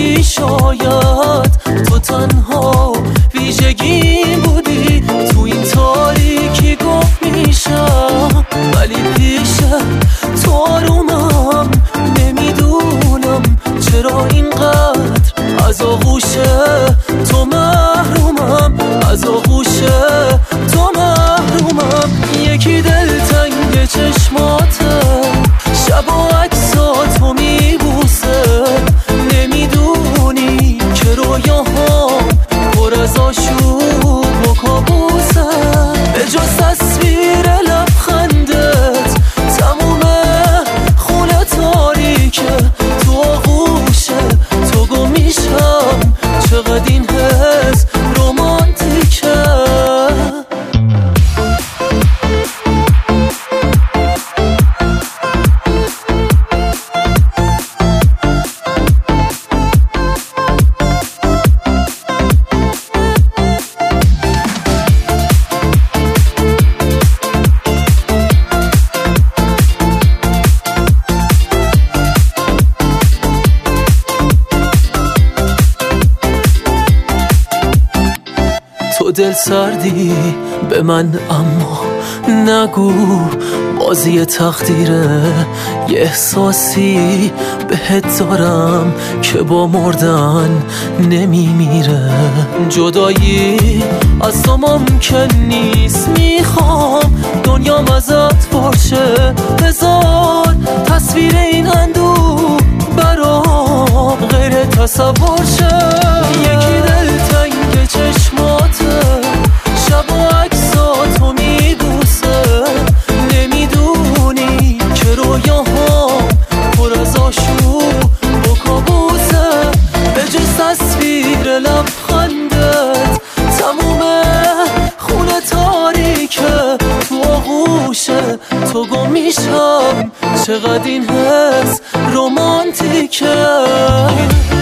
بودی شاید تو تنها ویژگیم بودی تو این تاریکی گم میشم ولی پیش تو آرومم نمیدونم چرا اینقدر از آغوش تو محرومم از آغوش تو محرومم یکی دلتنگ چشماته شب و عکساتو میبوسه نمیدونی که رویاهام پر از آشوب و کابوسه به جز تصویر لبخندت تموم خونه تاریکه تو آغوش تو گم میشم چقدر این حس رومانتیکه تو دل سردی به من اما نگو بازی تقدیره یه احساسی بهت دارم که با مردن نمیمیره جدایی از تو ممکن نیست میخوام دنیام ازت باشه بذار تصویر این اندوه برام غیر تصور شه یکی دلتنگ چشماته شب و عکساتو میبوسه نمیدونی که رویاهام پر از آشوب و کابوسه به جز تصویر لبخندت تموم خونه تاریکه تو آغوش تو گم میشم چقدر این حس رومانتیکه